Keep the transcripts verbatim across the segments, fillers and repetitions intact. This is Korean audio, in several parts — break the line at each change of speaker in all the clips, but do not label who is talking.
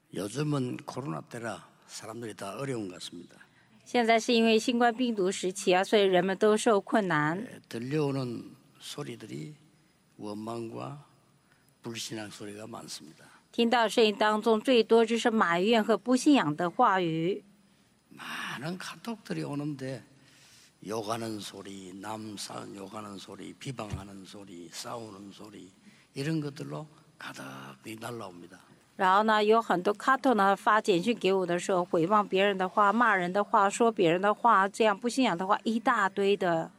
요즘은 코로나 때라 사람들이 다 어려운 것 같습니다.
现在是因为新冠病毒时期啊，所以人们都受困难。
에, 들려오는 소리들이 원망과 불신앙 소리가 많습니다.
听到声音当中最多就是埋怨和不信仰的话语。
많은 카톡들이 오는데 욕하는 소리, 남 싸, 욕하는 소리, 비방하는 소리, 싸우는 소리 이런 것들로 가득히 날라옵니다.
然后呢，有很多卡托呢发简讯给我的时候，诽谤别人的话、骂人的话、说别人的话，这样不信仰的话一大堆的。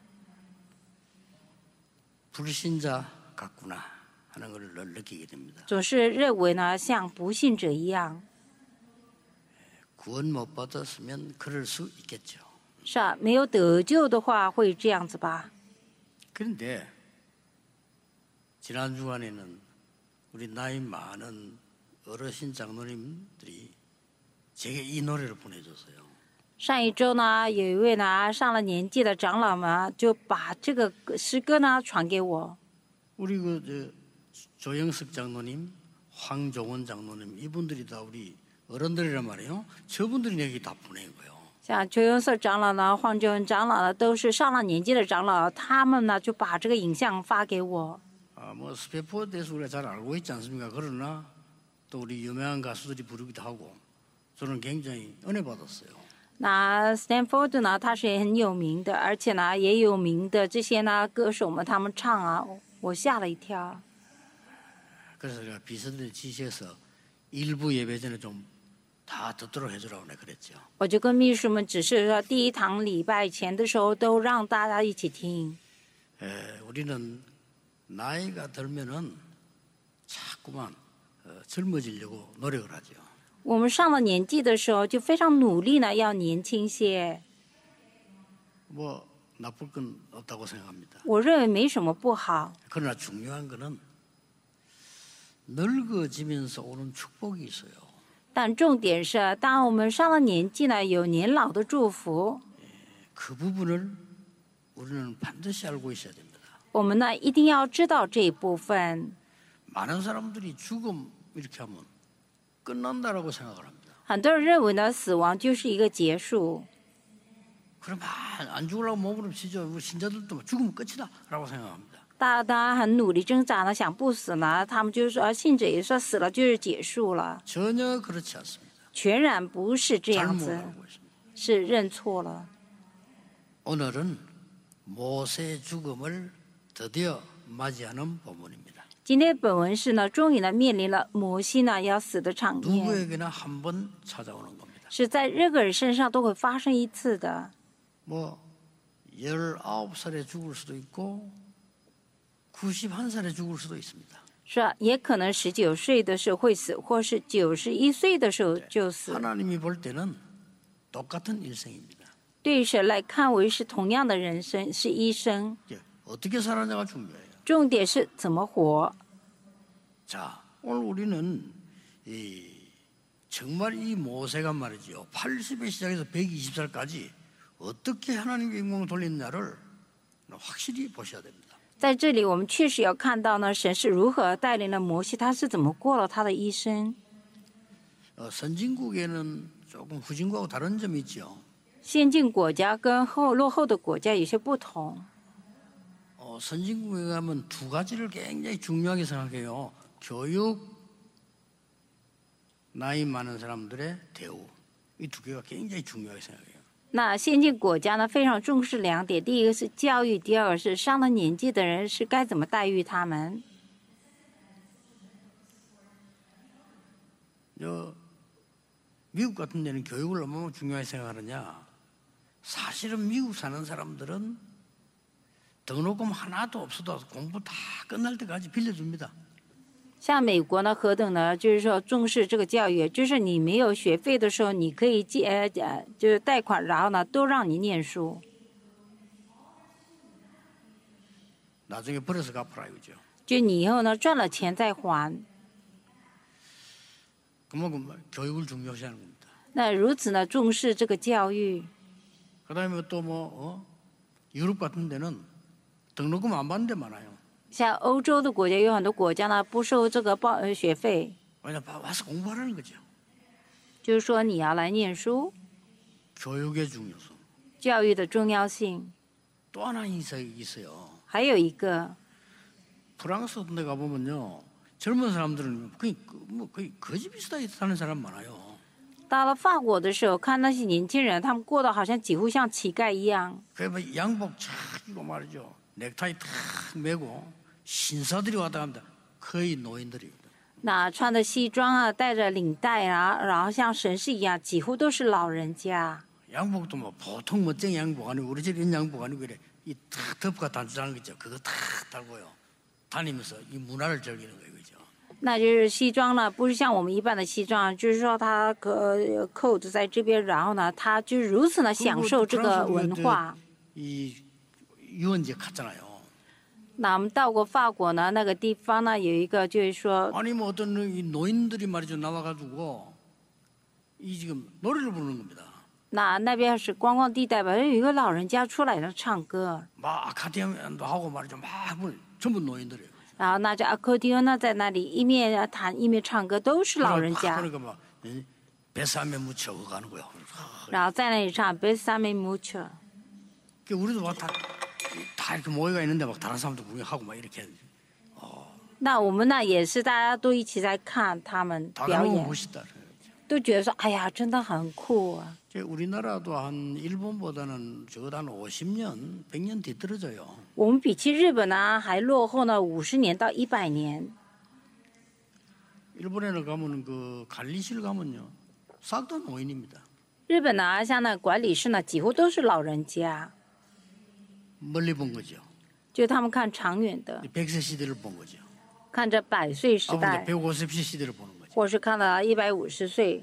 불신자 같구나 하는 걸 늘 느끼게 됩니다.
总是认为呢，像不信者一样。
구원 못 받았으면 그럴 수 있겠죠.
是啊，没有得救的话会这样子吧？
그런데 지난 주간에는 우리 나이 많은 어르신 장로님들이 제게 이 노래를 보내줬어요.
上一周呢，有一位呢上了年纪的长老们就把这个诗歌呢传给我。
우리 그 저, 조영석 장로님, 황종원 장로님 이분들이 다 우리 어른들이란 말이에요. 저분들이 내게 다 보낸 거예요.
像邱永色长老呢、黄九文长老呢，都是上了年纪的长老，他们呢就把这个影像发给我。
아, 뭐 스페포에 대해서 우리가 잘 알고 있지 않습니까? 그러나 또 우리 유명한 가수들이 부르기도 하고 저는 굉장히 은혜 받았어요.
那 Stanford 呢，他是很有名的，而且呢也有名的这些呢歌手们，他们唱啊，我吓了一跳。
그래서 제가 비서들의 지시해서 일부 예배 전에 좀 다 듣도록 해주라고 내가 그랬죠.
我就跟秘书们指示说，第一堂礼拜前的时候都让大家一起听。
에, 우리는 나이가 들면은 자꾸만 어, 젊어지려고 노력을 하죠.
我们上了年纪的时候就非常努力呢，要年轻些。
뭐 나쁠 건 없다고 생각합니다.
我认为没什么不好，
그러나 중요한 거는 늙어지면서 오는 축복이 있어요.
但重点是，当我们上了年纪呢，有年老的祝福，
그 부분을 우리는 반드시 알고 있어야 됩니다.
我们呢一定要知道这一部分。
많은 사람들이 죽음 이렇게 하면 끝난다라고 생각을 합니다.
很多人认为呢，死亡就是一个结束。
그럼 아, 안 죽으려고 몸부림치죠. 우리 신자들도 죽으면 끝이다라고 생각합니다.
大家很努力挣扎呢，想不死呢，他们就说信者也说死了就是结束了，
전혀 그렇지 않습니다.
全然不是这样
잘못
子，
알고 있습니다.
是认错了。
오늘은 모세의 죽음을 드디어 맞이하는 본문입니다.
今天本文是呢，终于呢面临了摩西呢要死的场面，
누구에게나 한 번 찾아오는 겁니다.
是在任何人身上都会发生一次的。
뭐 열아홉 살에 죽을 수도 있고 구십일 살에 죽을 수도 있습니다.
是啊，也可能十九岁的时候会死，或是九十一岁的时候就死。
하나님이 볼 때는 똑같은 일생입니다.
对神来看为是同样的人生，是一生。
예, 어떻게 살았냐가 중요해요.
重点是怎么活。
자, 오늘 우리는 이 정말 이 모세가 말이죠. 팔십에 시작해서 백이십 살까지 어떻게 하나님께 영광을 돌렸냐를 확실히 보셔야 됩니다.
在这里，我们确实要看到呢，神是如何带领了摩西，他是怎么过了他的一生。
어, 선진국에는 조금 후진국하고 다른 점이 있죠.
先进国家跟后落后的国家有些不同。
어, 선진국에 가면 두 가지를 굉장히 중요하게 생각해요. 교육, 나이 많은 사람들의 대우. 이 두 개가 굉장히 중요하게 생각해요.
那先进国家呢，非常重视两点，第一个是教育，第二个是上了年纪的人是该怎么待遇他们。
저, 미국 같은 데는 교육을 얼마나 중요하게 생각하느냐. 사실은 미국 사는 사람들은 등록금 하나도 없어도 공부 다 끝날 때까지 빌려줍니다.
像美国呢，何等呢？就是说重视这个教育，就是你没有学费的时候，你可以借呃，就是贷款，然后呢，都让你念书。
나중에 벌어서 갚으라 이거죠.
就你以后呢赚了钱再还。
그만큼 교육을 중요시하는 겁니다.
那如此呢重视这个教育。
그다음에 또 뭐 어? 유럽 같은 데는 등록금 안 받는 데 많아요.
像欧洲的国家有很多国家呢不收这个报呃学费，
왜냐 와서 공부하라는 거죠.
就是说你要来念书，
교육의 중요성.
教育的重要性。
또 하나 있어요.
还有一个，
프랑스 같은 데 가보면요. 젊은 사람들은 거의, 뭐 거의 거지 비슷하게 사는 사람 많아요.
到了法国的时候，看那些年轻人，他们过得好像几乎像乞丐一样。
그래 뭐 양복 착 입고 말이죠. 넥타이 탁 메고 신사들이 왔다 갑니다. 거의 노인들입니다.
那穿的西装啊，带着领带啊，然后像神士一样，几乎都是老人家。
양복도 뭐 보통 멋쟁이 양복 아니고 우리 집 이런 양복 아니고 이래 이탁 덮고 단추하는 거 있죠. 그거 탁 달고요. 다니면서 이 문화를 즐기는 거예요, 그죠?
那就是西装呢，不是像我们一般的西装，就是说它个扣子在这边，然后呢，他就是如此的享受这个文化。
이 유원지 갔잖아요.
那我们到过法国呢，那个地方呢有一个就是说，
아니 뭐 어떤 이 노인들이 말이죠 나와가지고 이 지금 노래를 부르는 겁니다.
那那边是观光地带吧，有一个老人家出来了唱歌，
막 아카디언도 하고 말이죠 막 뭐, 전부 노인들이에요.
然后拿着阿科迪欧呢在那里一面弹一面唱歌，都是老人家，
그러니까 막 뱃삼에 묻혀 가는 거야.
然后在那里唱《Besame Mucho》。
우리도 막 다 다 이렇게 모여가 있는데 막 다른 사람도 구경하고 막 이렇게
那我们呢也是大家都一起在看他们
다
表
너무
演，
멋있다.
都觉得说哎呀真的很酷啊。
이제 우리나라도 한 일본보다는 적어도 한 오십 년, 백 년 뒤떨어져요.
我们比起日本呢还落后呢五十年到一百年。
일본에는 가면은 그 관리실 가면요 싹 다 노인입니다.
日本呢像那管理室呢几乎都是老人家，
멀리 본 거죠.
就他们看长远的，
백 세 시대를 본 거죠.
看着百岁时
아,
代，
백오십 세 시대를 보는 거죠.
或是看到一百五十岁。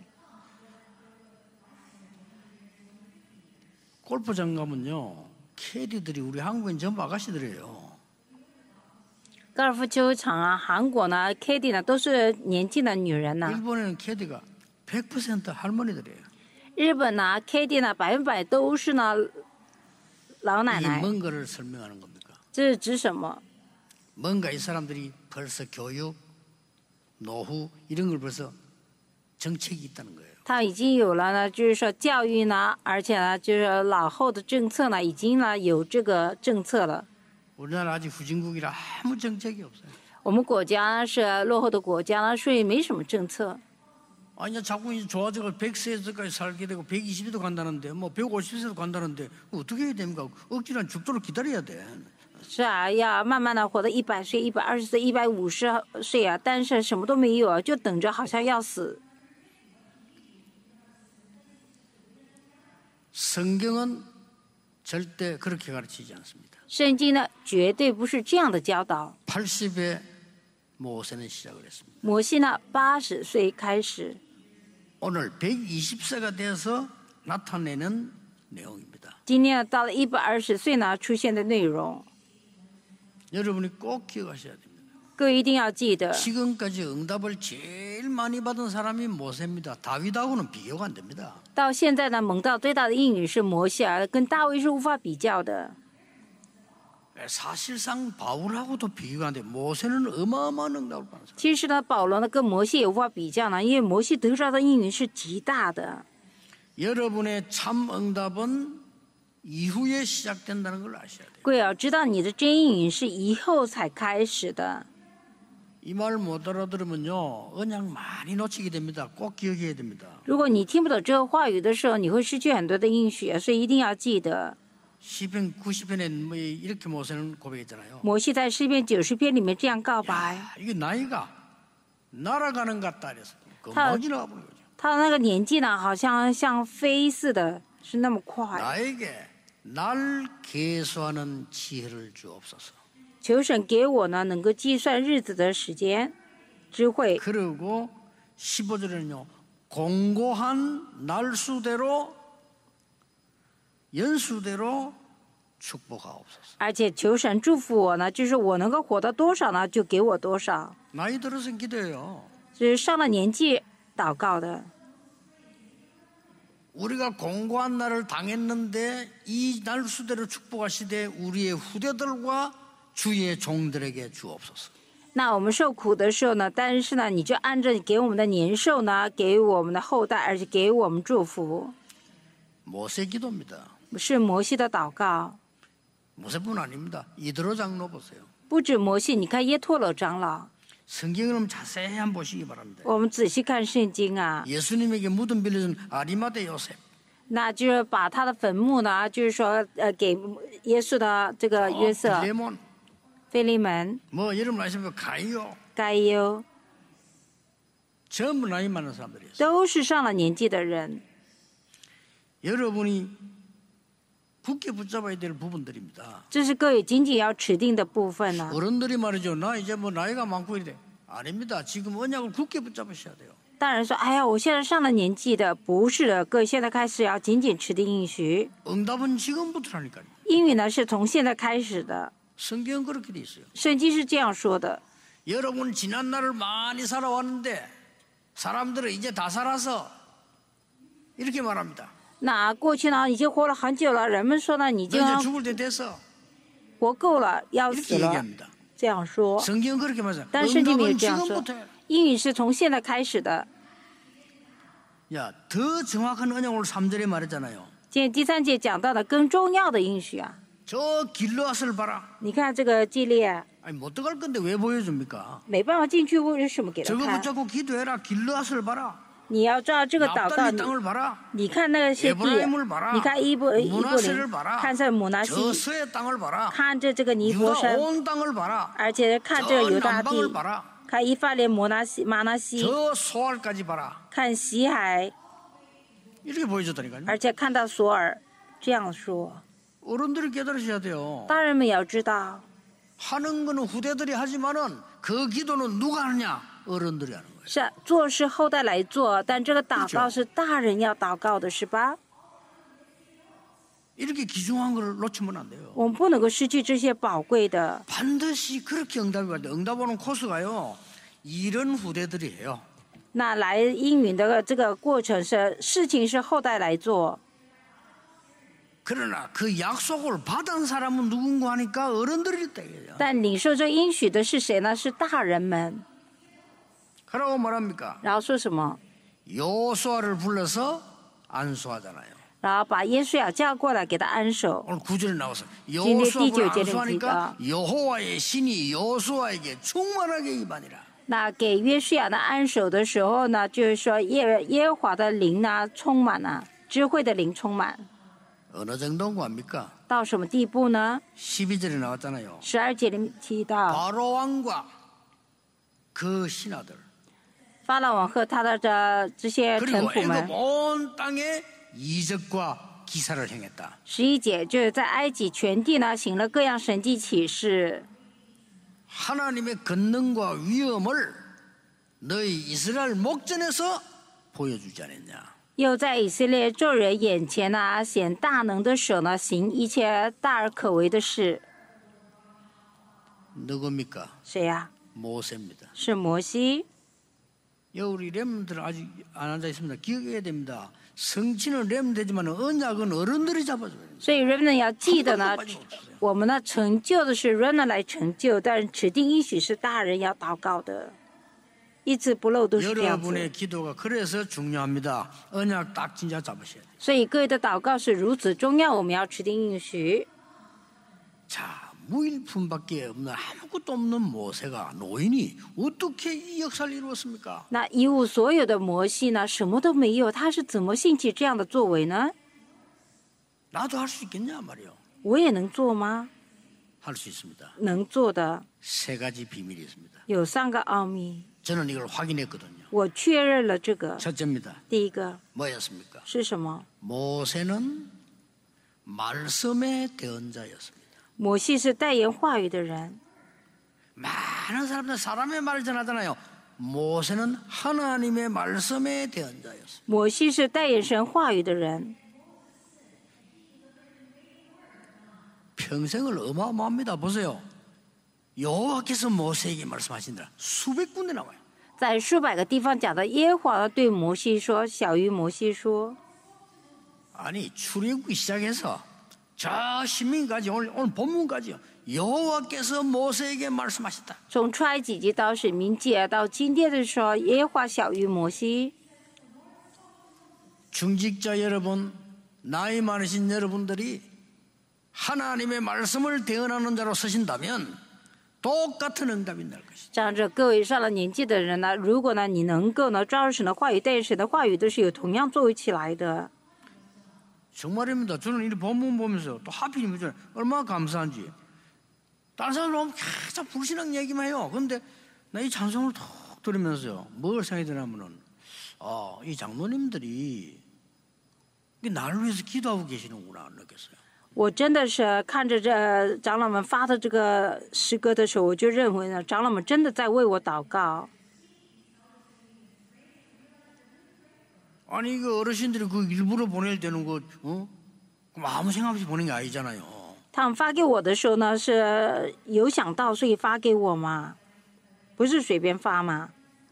골프장 가면요 캐디들이 우리 한국인 전부 아가씨들이에요.
高尔夫球场啊，韩国呢 K D 呢都是年轻的女人呢，
일본에는 캐디가 백 퍼센트 할머니들이에요.
日本呢 K D 呢百分百都是呢老奶
이게
奶。
뭔가를 설명하는 겁니까?
这是指什么？
뭔가 이 사람들이 벌써 교육, 노후 이런 걸 벌써 정책이 있다는 거예요.
他已经有了呢，就是说教育呢，而且呢，就是老后的政策呢，已经呢有这个政策了。
우리나라 아직 후진국이라 아무 정책이 없어요.
我们国家呢是落后的国家呢，所以没什么政策。
아니 자꾸 이제 좋아져가 백 세까지 살게 되고 백이십 세도 간다는데 뭐 백오십 세도 간다는데 어떻게 해야 됩니까? 억지로 죽도록 기다려야 돼.
是啊，要慢慢的活到一百岁、一百二十岁、一百五十岁啊，但是什么都没有啊，就等着好像要死。
성경은 절대 그렇게 가르치지 않습니다.
圣经呢，绝对不是这样的教导。
팔십에 모세는 시작을 했습니다.
摩西呢，八十岁开始，
오늘 백이십 세가 돼서 나타내는 내용입니다.
今天呢到了一百二十岁呢出现的内容，
여러분이 꼭 기억하셔야 됩니다.
各位一定要记得，
지금까지 응답을 제일 많이 받은 사람이 모세입니다. 다윗하고는 비교가 안 됩니다.
到现在呢蒙到最大的应许是摩西啊，跟大卫是无法比较的。
사실상 바울하고도 비교가 안 돼. 모세는 어마어마한 응답을 받은 사람.
其实呢，保罗呢跟摩西也无法比较呢，因为摩西得到的应允是极大的。
여러분의 참 응답은 이후에 시작된다는 걸 아셔야 돼요.
各位要知道，你的真应允是以后才开始的。
이 말 못 알아들으면요 언약 많이 놓치게 됩니다. 꼭 기억해야 됩니다.
如果你听不懂这个话语的时候，你会失去很多的应许，所以一定要记得。
시편 구십 편에 뭐 이렇게 모세는 고백했잖아요.
摩西在诗篇九十篇里面这样告白，
야, 이게 나이가 날아가는 것 같다 그래서 그
다-
뭐지 나가보는 거죠.
他的那个年纪呢，好像像飞似的，是那么快。
나에게 날 계수하는 지혜를 주옵소서.
求神给我呢，能够计算日子的时间，智慧。
그리고 십오 절에는요 공고한 날수대로 연수대로 축복하옵소서.
而且求神祝福我呢，就是我能够活到多少呢，就给我多少。
나이 들어서 기도해요.
这是上了年纪祷告的。
우리가 공고한 날을 당했는데 이 날수대로 축복하시되 우리의 후대들과 주의 종들에게 주옵소서.
那我们受苦的时候呢，但是呢，你就按着给我们的年寿呢，给我们的后代，而且给我们祝福，
모세 기도입니다.
是摩西的祷告。
모세뿐 아닙니다. 이드로 장로 보세요.
不止摩西，你看耶托罗长老，
성경을 자세히 한번 보시기 바랍니다.
我们仔细看圣经啊，
예수님에게 무덤 빌려준 아리마대 요셉.
那就是把他的坟墓呢，就是说呃给耶稣的这个约瑟、
빌레몬,
腓利门、
뭐 여러분 아시면 가이오,
该优，
전부 나이 많은 사람들이었어요.
都是上了年纪的人。
여러분이 굳게 붙잡아야 될 부분들입니다.
这是各位仅仅要指定的部分呢。
어른들이 말이죠. 나 이제 뭐 나이가 많고 이래. 아닙니다. 지금 언약을 굳게 붙잡으셔야 돼요.
大人说：“哎呀，我现在上了年纪的，不是的，各位现在开始要紧紧持定应许。
응답은 지금부터라니까요.
应允呢是从现在开始的，
성경은 그렇게 돼 있어요.
圣经是这样说的。
여러분 지난 날을 많이 살아왔는데 사람들은 이제 다 살아서 이렇게 말합니다.
那过去呢已经活了很久了，人们说呢你已
너
经
이제 죽을 때 됐어.
活够了，要死
이렇게
了，
얘기합니다.
这样说。
성경은 그렇게 말해요.
但圣经没有
응답은
这样说，
지금부터야.
应允是从现在开始的。
야, 더 정확한 언약을 삼 절에 말했잖아요.
今天第三节讲到的更重要的应许啊，
저 길르앗을 봐라.
你看这个基列
아니 못 들어갈 건데 왜 보여줍니까?
没办法进去，为什么给他
저거
看？
붙잡고 기도해라. 길르앗을 봐라.
你要照这个祷告，
납달리
你
땅을 봐라.
你看那些地
에브라임을 ， 봐라.
你看伊布伊布
문하세를
林，
봐라.
看这姆拿西，
저 서의 땅을 봐라.
看着这个尼泊
유다
山，
온 땅을 봐라.
而且看这个
저
犹大地，
남방을 봐라.
看以法莲、摩拿西、马拿西，
저 소알까지 봐라.
看西海，
이렇게 보여줬다니까요.
而且看到索尔，这样说。
어른들이 깨달으셔야 돼요.
大人们也要知道，
하는 거는 후대들이 하지만은 그 기도는 누가 하느냐? 어른들이 하는 거예요.
是啊做是后代来做，但这个祷告是大人要祷告的，是吧？
이렇게 귀중한 걸 놓치면 안 돼요.
我们不能够失去这些宝贵的。
반드시 그렇게 응답이 와야 돼. 응답 오는 코스가요. 이런 후대들이 해요.
那来应允的这个过程是事情是后代来做，
그러나 그 약속을 받은 사람은 누군가 하니까 어른들이 있다 이거예요.
但领受这应许的是谁呢？是大人们。
그러고 말합니까?
然后说什么？
요수아를 불러서 안수하잖아요.
然后把耶稣亚叫过来给他安守。
오늘 구 절에 나와서
진리
요수아를
띠지오제는
안수하니까
기가.
여호와의 신이 요수아에게 충만하게 임하니라.
那给约书亚的安守的时候呢，就是说耶耶和华的灵呢充满了，智慧的灵充满，
어느 정도인 거 압니까?
到什么地步呢？
십이 절에 나왔잖아요.
十二节里提到，
바로 왕과 그 신하들
法老王和他的这这些臣
그리고
仆
애굽
们。
온 땅에 이적과 기사를 행했다.
十一节就是在埃及全地呢行了各样神迹启示，
하나님의 권능과 위엄을 너희 이스라엘 목전에서 보여주지 않았냐.
又在以色列众人眼前呢显大能的手呢行一切大而可为的事。
누굽니까?
谁呀、
모세입니다.
是摩西。
여 우리 렘들 아직 안 앉아 있습니다. 기억해야 됩니다. 성취는 렘되지만 언약은 어른들이 잡아줘야 됩니다.
所以 Remnant 要记得呢
한 번도 빠짐없어요.
我们呢成就的是 Remnant 来成就，但是指定应许是大人要祷告的，一字不漏都是这样子。
여러분의 기도가 그래서 중요합니다. 언약 딱 진짜 잡으셔야 돼요.
所以各位的祷告是如此重要，我们要指定应许。
자, 무일품밖에 없는 아무것도 없는 모세가 노인이 어떻게 이 역사를 이루었습니까?
那一无所有的摩西呢，什么都没有，他是怎么兴起这样的作为呢？
나도 할 수 있겠냐 말이요.
我也能做吗？
할 수 있습니다.
能做的
세 가지 비밀이 있습니다.
有三个奥秘，
저는 이걸 확인했거든요.
我确认了这个。
첫째입니다.
第一个
뭐였습니까?
是什么？
모세는 말씀의 대언자였습니다.
摩西是代言话语的人。
많은 사람들 사람의 말을 전하잖아요. 모세는 하나님의 말씀의 대언자였습니다.
摩西是代言神话语的人，
평생을 어마어마합니다. 보세요. 여호와께서 모세에게 말씀하신다. 수백 군데 나와요.
在数百个地方讲的耶和华对摩西说，小于摩西说，
아니 출애굽기 시작해서 저 신민까지 오늘 오늘 본문까지요. 여호와께서 모세에게 말씀하셨다.
从出埃及记到使命记到今天的说，耶和华小于摩西。
중직자 여러분, 나이 많으신 여러분들이 하나님의 말씀을 대언하는 자로 서신다면 똑같은 응답이 날 것이다.
这样着，各位上了年纪的人呢，如果呢你能够呢抓住神的话语，但是神的话语都是有同样作为起来的。
정말입니다. 저는 이 본문 보면서 또 하필이면 저는 얼마나 감사한지. 다른 사람들 보면 계속 불신앙 얘기만 해요. 그런데 나 이 찬송을 톡 들으면서요. 뭘 생각이 드냐면은 아, 이 장로님들이 나를 위해서 기도하고 계시는구나 느꼈어요.
我真的是看着这长老们发的这个诗歌的时候，我就认为呢，长老们真的在为我祷告。
아니 그 어르신들이 그 일부러 보낼 때는 그 어? 그럼 아무 생각 없이 보낸 게 아니잖아요.
他们发给我的时候呢，是有想到，所以发给我嘛，不是随便发嘛。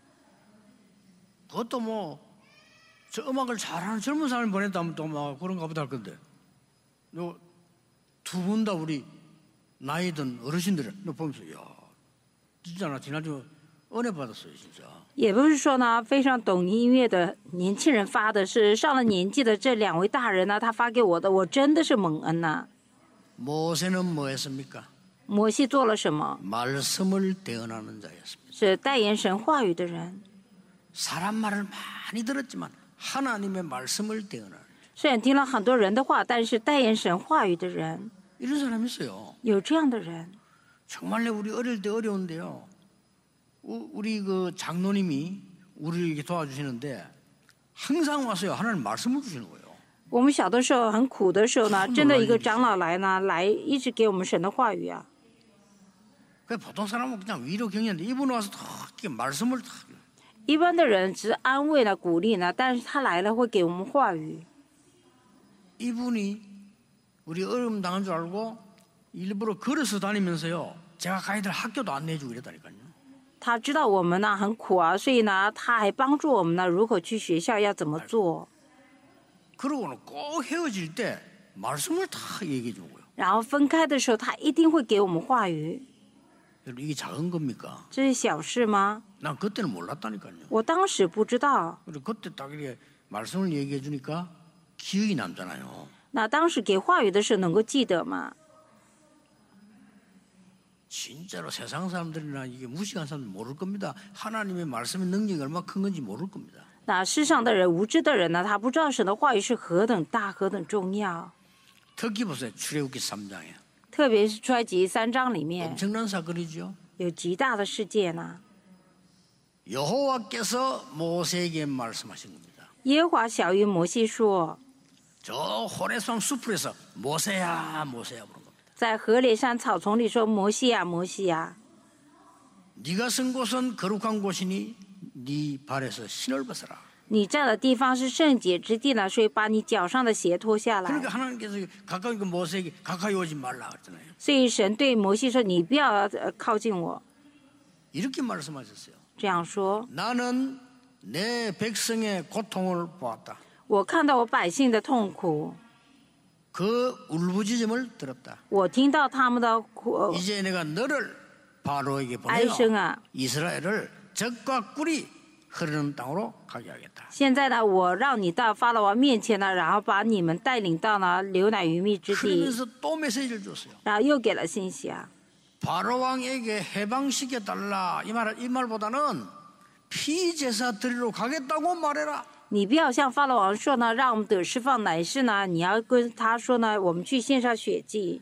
그것도 뭐 저 음악을 잘하는 젊은 사람이 보냈다면 또 막 그런가 보다 할 건데 두 분 다 우리 나이 든 어르신들 너 보면서 야 진짜 나 지난주 은혜 받았어요 진짜.
也不是说呢非常懂音乐的年轻人发的，是上了年纪的这两位大人呢，他发给我的，我真的是蒙恩呐、
모세는 뭐했습니까?
摩西做了什么？
말씀을 대언하는 자였습니다.
是代言神话语的人。
사람 말을 많이 들었지만 하나님의 말씀을 대언하는.
虽然听了很多人的话，但是代言神话语的人，
이런 사람이 있어요.
有这样的人。
정말로 우리 어릴 때 어려운데요. 우리 그 장로님이 우리를 이렇게 도와주시는데 항상 와서요 하나님 말씀을 주시는 거예요.
我们小的时候很苦的时候呢，真的一个长老来呢，来一直给我们神的话语啊。
그 보통 사람은 그냥 위로 격려인데 이분 와서 이렇게 말씀을 다
一般的人只是安慰了、鼓励呢，但是他来了会给我们话语。
이분이 우리 어려움 당한 줄 알고 일부러 걸어서 다니면서요. 제가 가이들 학교도 안내해주고 이랬다니까요.
他知道我们呢很苦啊，所以呢他还帮助我们呢如何去学校要怎么做。
그러고는 꼭 헤어질 때 말씀을 다 얘기해 주는 거예요.
然后分开的时候，他一定会给我们话语。
여러분 이게 작은 겁니까?
这是小事吗？
난 그때는 몰랐다니까요.
我当时不知道。
그리고 그때 딱 이렇게 말씀을 얘기해 주니까 기억이 남잖아요.
那当时给话语的时候能够记得吗？
진짜로 세상 사람들이나 이게 무식한 사람들 모를 겁니다. 하나님의 말씀의 능력이 얼마나 큰 건지 모를 겁니다.
那世上的人、无知的人呢，他不知道神的话语是何等大、何等重要。
특히 보세요. 출애굽기 삼 장에
特别是出埃及三章里面
엄청난 사건이죠.
有极大的事件呢。
여호와께서 모세에게 말씀하신 겁니다.
耶和华小于摩西说，
저 호레산 숲에서 모세야 모세야 부른 겁니다.
在河烈山草丛里说：“摩西呀，摩西呀，
네가 선 곳은 거룩한 곳이니 네 발에서 신을 벗어라.
你站的地方是圣洁之地呢，所以把你脚上的鞋脱下来。
그러니까 하나님께서 가까이 그 모세에게 가까이 오지 말라 그랬잖아요. ”
所以神对摩西说：“你不要呃靠近我。
이렇게 말씀하셨어요. ”
这样说，
나는 내 백성의 고통을 보았다.
我看到我百姓的痛苦，
그 울부짖음을 들었다.
我听到他们的苦
이제 내가 너를 바로에게
哀
보내어
声啊。
이스라엘을 적과 꿀이 흐르는 땅으로 가게 하겠다.
现在呢，我让你到法老王面前呢，然后把你们带领到呢流奶与蜜之地，
그러면서 또 메시지를 줬어요.
然后又给了信息啊。
바로 왕에게 해방시켜 달라 이 말 이 말보다는 피제사 드리러 가겠다고 말해라.
你不要向法老王说呢，让我们得释放，乃是呢，你要跟他说呢，我们去献上血祭。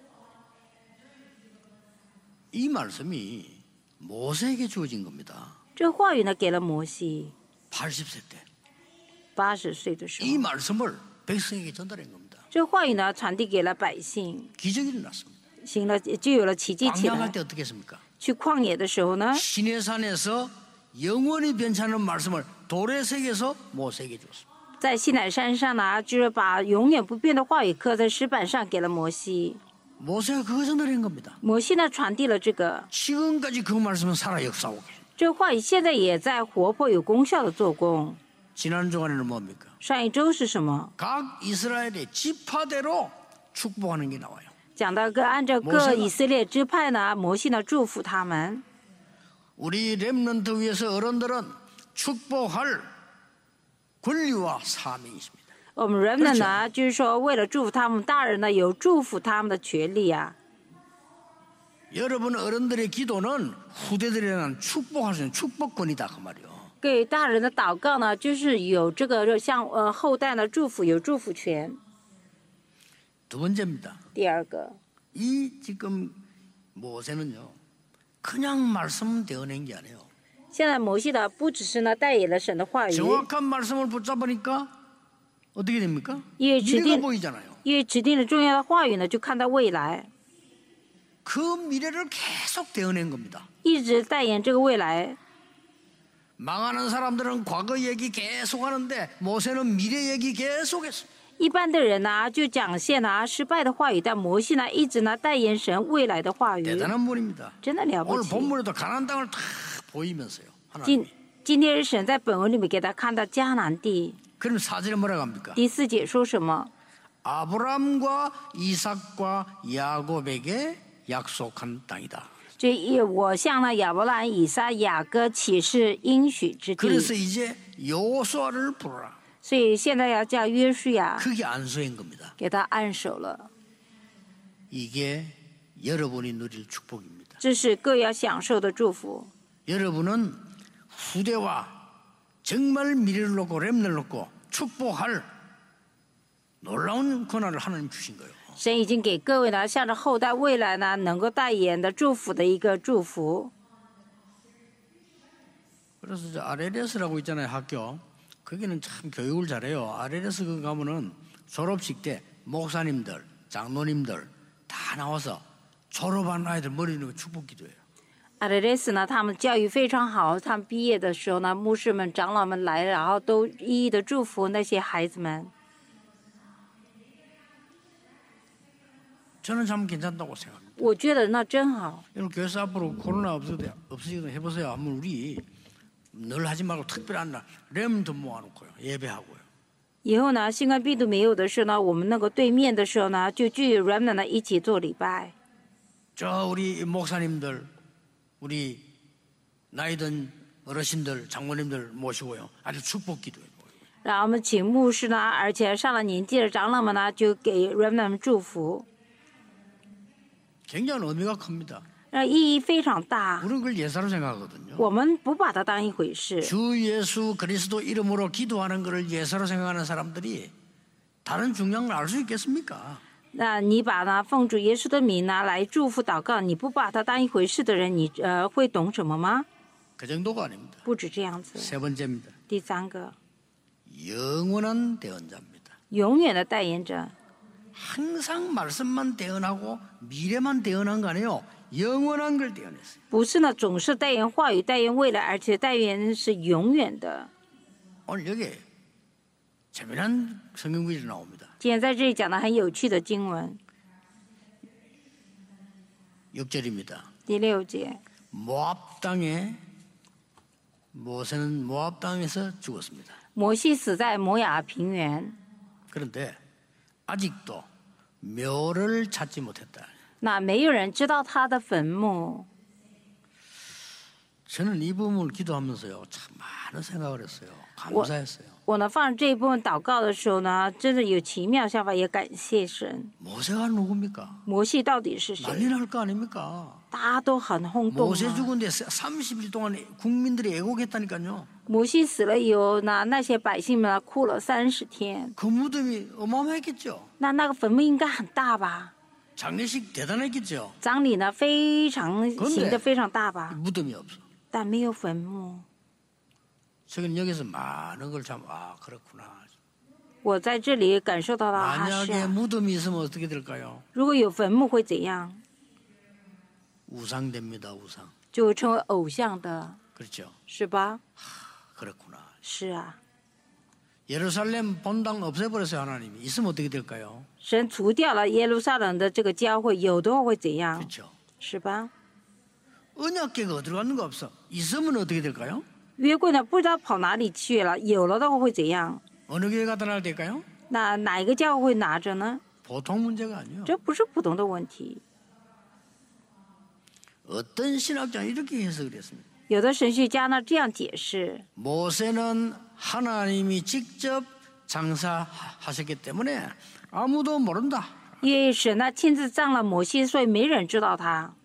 이 말씀이 모세에게 주어진 겁니다.
这话语呢，给了摩西，
팔십 세 때.
八十岁的时
이
候，
말씀을 백성에게 전달한 겁니다.
这话语呢，传递给了百姓，
기적이 일어났습니다.
行了，就有了奇迹起
광야갈
来。
때 어떻게 했습니까?
去旷野的时候呢，
시내산에서 영원히 변찮은 말씀을 도래색에서 모세에게 줬습니다.
在西乃山上呢，就是把永远不变的话语刻在石板上，给了摩西。
모세가 그거 전달한 겁니다.
摩西呢，传递了这个，
지금까지 그 말씀은 살아 역사하고 계십니다.
这个话语现在也在活泼有功效的做工。
지난 주간에는 뭡니까?
上一周是什么？
각 이스라엘의 지파대로 축복하는 게 나와요.
讲到个按照
모세가
各以色列支派呢，摩西呢祝福他们。
우리 렘넌트 위해서 어른들은 축복할 권리와 사명이 있습니다.
我们人们呢，就是说为了祝福他们大人呢，有祝福他们的权利啊。
여러분 어른들의 기도는 후대들에는 축복할 수 있는 축복권이다 그 말이요.
给大人的祷告呢，就是有这个像呃后代的祝福，有祝福权。
두 번째입니다.
第二个，
이 지금 모세는요 그냥 말씀 대어낸 게 아니에요.
现在摩西呢，不只是呢代言了神的话语，
정확한 말씀을 붙잡으니까 어떻게 됩니까?
因为指
미래가
定
보이잖아요.
因为指定了重要的话语呢，就看到未来，
그 미래를 계속 대어낸 겁니다.
一直代言这个未来。
망하는 사람들은 과거 얘기 계속 하는데 모세는 미래 얘기 계속했어.
一般的人呢，就讲现呢失败的话语，但摩西呢，一直呢代言神未来的话语，
대단한 분입니다.
真的了不
오늘
起。
본문에도 가나안 땅을 다 보이면서요.
今
하나님.
今天神在本文里面给他看到迦南地。
그럼 사절에 뭐라고 합니까?
第四节说什么？
아브람과 이삭과 야곱에게 약속한 땅이다.
这一我向呢亚伯兰、以撒、雅各启示应许之地，
그래서 이제 여호수아를 부르라.
所以现在要叫约书亚
그게 안수인 겁니다.
给他按手了。
이게 여러분이 누릴 축복입니다.
这是各要享受的祝福。
여러분은 후대와 정말 미래를 놓고 렘을 놓고 축복할 놀라운 권한을 하나님 주신 거예요.
神已经给各位呢，向着后代未来呢，能够代言的祝福的一个祝福。
그래서 저 알엘에스라고 있잖아요, 학교. 거기는 참 교육을 잘해요. 알엘에스 그 가면은 졸업식 때 목사님들, 장로님들 다 나와서 졸업한 아이들 머리 누고 축복 기도해요.
阿雷雷斯呢，他们教育非常好，他们毕业的时候呢，牧师们、长老们来，然后都一一的祝福那些孩子们。
저는 참 괜찮다고 생각합니다.
我觉得那真好。
여러분 교회에서 앞으로 코로나 없어도 없어지거든 해보세요. 한번 우리 늘 하지 말고 특별한 날 렘도 모아놓고요, 예배하고요.
以后呢，新冠病毒没有的时候呢，我们那个对面的时候呢，就聚 remnant 呢一起做礼拜。
저 우리 목사님들, 우리 나이든 어르신들, 장모님들 모시고요, 아주 축복 기도해요.
然后我们请牧师呢，而且上了年纪的长老们呢，就给 remnant 们祝福，
굉장한 의미가 큽니다.
那意义非常大。
우리는 그걸 예사로 생각하거든요.
我们不把它当一回事。
주 예수 그리스도 이름으로 기도하는 것을 예사로 생각하는 사람들이 다른 중요한 걸 알 수 있겠습니까?
那你把呢奉主耶稣的名拿来祝福祷告，你不把它当一回事的人，你呃会懂什么吗？
그 정도가 아닙니다.
不止这样子。
세 번째입니다.
第三个，
영원한 대언자입니다.
永远的代言者，
항상 말씀만 대언하고 미래만 대언한 거 아니에요. 영원한 걸 대언했어요.
不是呢总是代言话语、代言未来，而且代言是永远的。
오늘 여기 재미난 성경 구절이 나옵니다.
今天在这里讲的很有趣的经文，
육 절입니다.
第六节，
모압 땅에 모세는 모압 땅에서 죽었습니다.
摩西死在摩亚平原，
그런데 아직도 묘를 찾지 못했다.
那没有人知道他的坟墓。
저는 이 부분을 기도하면서요, 참 많은 생각을 했어요. 감사했어요.
我呢放这一部分祷告的时候呢，真的有奇妙想法，也感谢神。
모세가 누굽니까?
摩西到底是
난리
谁？
날 거 아닙니까?
大家都很轰动
모세
啊。
죽은데 삼십 일 동안 국민들이 애곡했다니까요.
摩西死了以后呢，那些百姓们呢哭了三十天。
그 무덤이 어마어마했겠죠.
那那个坟墓应该很大吧？
장례식 대단했겠죠.
葬礼呢非常
그런데
行的非常大吧？
무덤이 없어.
但没有坟墓。
저는 여기서 많은 걸 참 아 그렇구나.
我在这里感受到了啊，是
만약에
啊，
무덤이 있으면 어떻게 될까요?
如果有坟墓会怎样？
우상됩니다. 우상.
就会成为偶像的，
그렇죠.
是吧？
그렇구나.
是啊，
예루살렘 본당 없애버렸어요. 하나님이. 있으면 어떻게 될까요?
神除掉了耶路撒冷的这个教会，有的话会怎样？
그렇죠.
是吧？
언약궤가 어디로 갔는가 없어. 있으면 어떻게 될까요?
约柜呢，不知道跑哪里去了，有了的话会怎样？
어느 교회 갖다 놔야 될까요?
那哪一个教会会拿着呢？
보통 문제가 아니에요.
这不是普通的问题。
어떤 신학자는 이렇게 해석을 했습니다.
有的神学家呢这样解释：
모세는 하나님이 직접 장사하셨기 때문에 아무도 모른다.
因为神呢亲自葬了摩西，所以没人知道他。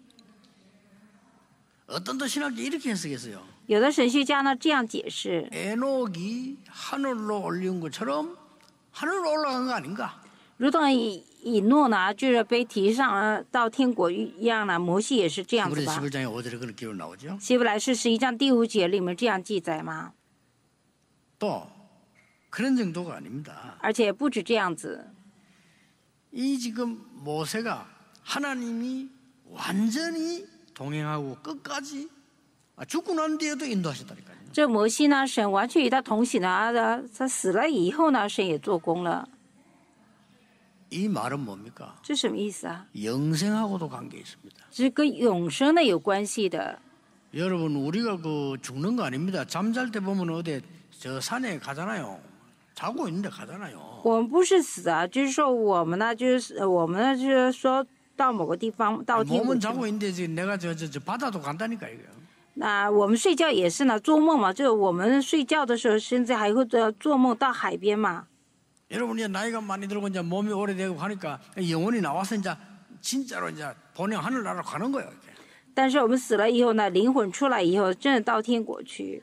어떤 또 신학자 이렇게 해석했어요.
有的神学家呢这样解释：
에녹이 하늘로 올린 것처럼 하늘로 올라간 거 아닌가?
如同以以诺呢，就是被提上呃到天国一样呢，摩西也是这样子
히브리
吧？
십일 장에 오 절에 그런 기록 나오죠.
希伯来书十一章第五节里面这样记载吗？
또 그런 정도가 아닙니다.
而且不止这样子，
이 지금 모세가 하나님이 완전히 동행하고 끝까지 죽고 난 뒤에도 인도하셨다니까요.
这摩西呢，神完全与他同行呢，啊他死了以后呢，神也做工了。
이 말은 뭡니까?
这什么意思啊？
영생하고도 관계 있습니다.
这是跟永生的有关系的。
여러분 우리가 그 죽는 거 아닙니다. 잠잘 때 보면 어디 저 산에 가잖아요. 자고 있는데 가잖아요.
我们不是死啊，就是说我们呢，就是呃我们呢，就是说到某个地方，到天国
몸은
去。
자고 있는데 지금 내가 저, 저, 저 바다도 간다니까 이거.
那我们睡觉也是呢，做梦嘛，就我们睡觉的时候，甚至还会做做梦到海边嘛。
여러분 이제 나이가 많이 들고 이제 몸이 오래되고 하니까 영혼이 나와서 이제 진짜로 이제 본영 하늘나라로 가는 거예요. 이렇게.
但是我们死了以后呢，灵魂出来以后，真的到天国去，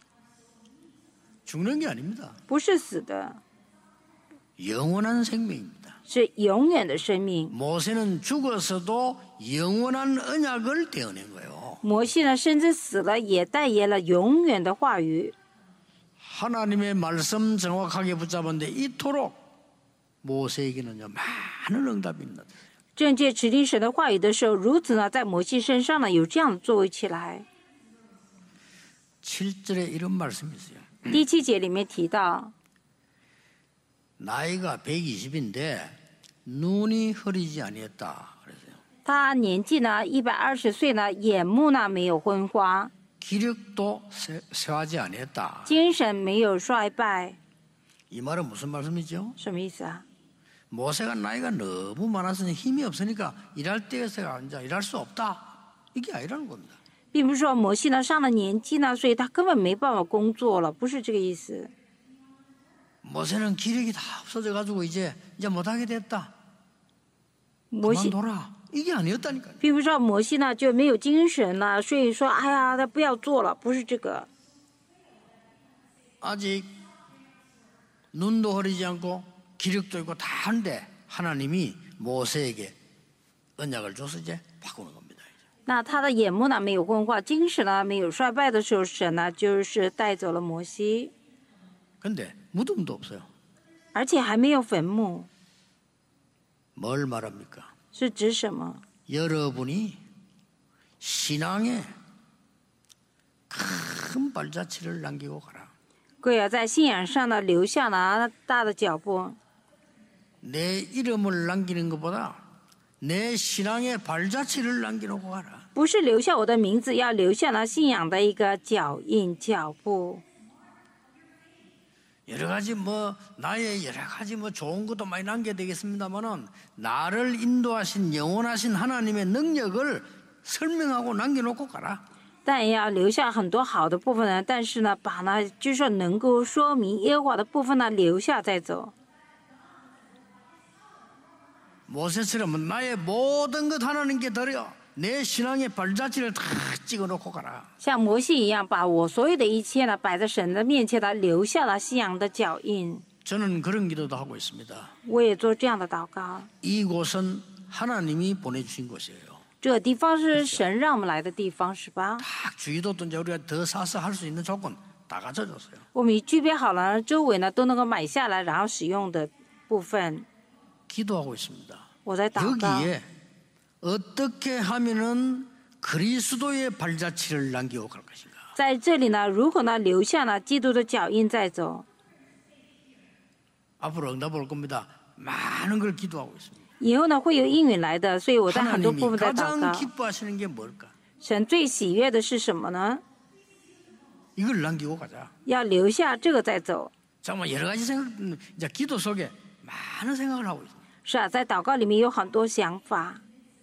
죽는 게 아닙니다.
不是死的，
영원한 생명입니다.
是永远的生命。
모세는 죽어서도 영원한 언약을 떼어낸 거예요.
摩西呢，甚至死了也代言了永远的话语。
하나님의 말씀 정확하게 붙잡았는데 이토록 모세에게는요 많은 응답이 있는.
正确指定神的话语的时候，如此呢，在摩西身上呢有这样的作为起来。
칠 절에 이런 말씀이 있어요.
第七节里面提到，
나이가 백이십인데 눈이 흐리지 아니했다 그랬어요.
他年纪呢一百二十岁呢，眼目呢没有昏花，
기력도 쇠- 쇠하지 아니했다.
精神没有衰败。
이 말은 무슨 말씀이죠?
什么意思啊？
모세가 나이가 너무 많아서 힘이 없으니까 일할 때에서 이제 일할 수 없다. 이게 아니라는 겁니다.
并不是说摩西呢上了年纪呢，所以他根本没办法工作了，不是这个意思。
모세는 기력이 다 없어져 가지고 이제 이제 못하게 됐다.
摩西
그만둬라. 이게 아니었다니까요.
并不是说摩西呢就没有精神了，所以说哎呀，他不要做了，不是这个。
아직 눈도 흐리지 않고 기력도 있고 다 한데 하나님이 모세에게 언약을 줘서 이제 바꾸는 겁니다.
那他的眼目呢没有昏花，精神呢没有衰败的时候，神呢就是带走了摩西，
근데 무덤도 없어요.
而且还没有坟墓，
뭘 말합니까?
是指什么？
여러분이 신앙에 큰 발자취를 남기고 가라.
各位啊，在信仰上呢留下了大的脚步，
내 이름을 남기는 것보다 내 신앙의 발자취를 남겨놓고 가라.
不是留下我的名字，要留下了信仰的一个脚印脚步。
여러 가지 뭐 나의 여러 가지 뭐 좋은 것도 많이 남겨야 되겠습니다만은 나를 인도하신 영원하신 하나님의 능력을 설명하고 남겨놓고 가라.
但也要留下很多好的部分呢，但是呢，把呢就是说能够说明耶和华的部分呢留下再走。
모세처럼 나의 모든 것 하나님께 드려 내 신앙의 발자취를 다 찍어놓고 가라.
像摩西一样，把我所有的一切呢摆在神的面前呢，留下了信仰的脚印。
저는 그런 기도도 하고 있습니다.
我也做这样的祷告。
이곳은 하나님이 보내주신 곳이에요.
这个地方是神让我们来的地方，是吧？
딱 주위도도 이제 우리가 더 사서 할 수 있는 조건 다 갖춰줬어요.
我们具备好了，周围呢都能够买下来，然后使用的部分，
기도하고 있습니다.
我在祷告。
여기에 어떻게 하면은 그리스도의 발자취를 남기고 갈 것인가?
在这里呢，如何呢留下呢基督的脚印再走？
앞으로 응답 올 겁니다. 많은 걸 기도하고 있습니다.
以后呢会有应允来的，所以我在很多
하나님이
部分在祷
가장
告。
기뻐하시는 게 뭘까?
神最喜悦的是什么呢？
이걸 남기고 가자.
要留下这个再走。
정말 여러 가지 생각, 이제 기도 속에 많은 생각을 하고 있습니다.
是啊，在祷告里面有很多想法。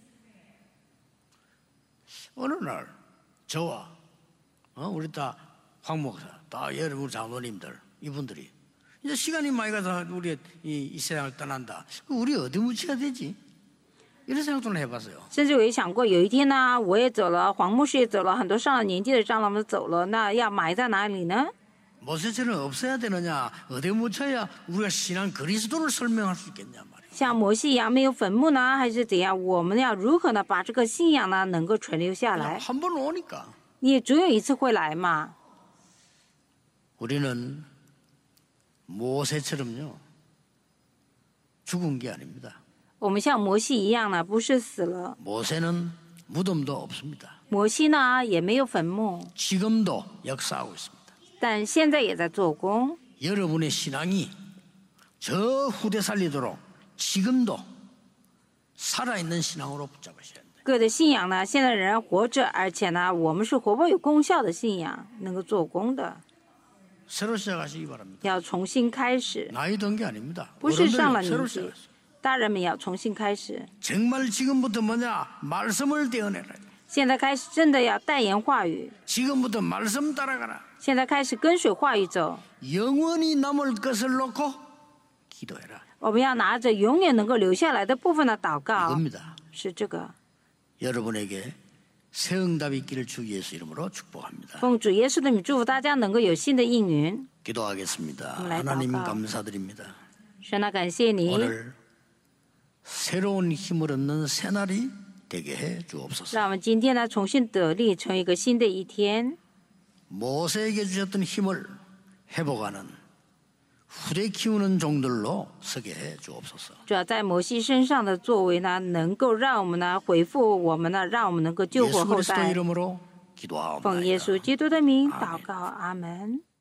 어느 날 저와 어, 우리 다 황 목사, 다 여러분 장로님들 이분들이 이제 시간이 많이 가서 우리 이, 이 세상을 떠난다. 우리 어디 묻혀야 되지? 이런 생각도 해봤어요.
甚至我也想过，有一天呢，我也走了，黄牧师也走了，很多上了年纪的长老们走了，那要埋在哪里呢？
모세처럼 없어야 되느냐? 어디 묻혀야 우리가 신앙 그리스도를 설명할 수 있겠냐 말이에요.
像摩西一样没有坟墓呢，还是怎样？我们要如何呢把这个信仰呢能够存留下来？
한 번 오니까
你总有一次会来嘛。
우리는 모세처럼요 죽은 게 아닙니다.
我们像摩西一样呢，不是死了，
모세는 무덤도 없습니다.
摩西呢也没有坟墓，
지금도 역사하고 있습니다.
但现在也在做工。
여러분의 신앙이 저 후대 살리도록 지금도 살아있는 신앙으로 붙잡으셔야 됩니다.
各的信仰呢，现在仍然活着，而且呢，我们是活泼有功效的信仰，能够做工的，
새로 시작하시기 바랍니다.
要重新开始，
나이 든 게 아닙니다.
不是上了
어른들이
年
새로
纪，
시작하세요.
大人们也要重新开始。
정말 지금부터 뭐냐? 말씀을 떼어내라.
现在开始真的要代言话语，
지금부터 말씀 따라가라.
现在开始跟随话语走。
영원히 남을 것을 놓고 기도해라.
我们要拿着永远能够留下来的部分的祷告，
이겁니다.
是这个。
여러분에게 새 응답이 있기를 주 예수 이름으로 축복합니다.
奉主耶稣的名祝福大家能够有新的应允。
기도하겠습니다.
오늘
하나님
祷告。
감사드립니다.
神啊，感谢你，
오늘 새로운 힘을 얻는 새날이 되게 해 주옵소서.
让我们今天呢重新得力，成为一个新的一天。
모세에게 주셨던 힘을 회복하는 후대 키우는 종들로 서게 해 주옵소서.
主要在摩西身上的作为呢，能够让我们呢回复我们呢，让我们能够救活
예수
后
그리스도
代。
이름으로
奉耶稣
기도하옵나이다.
基督的名祷告，阿门。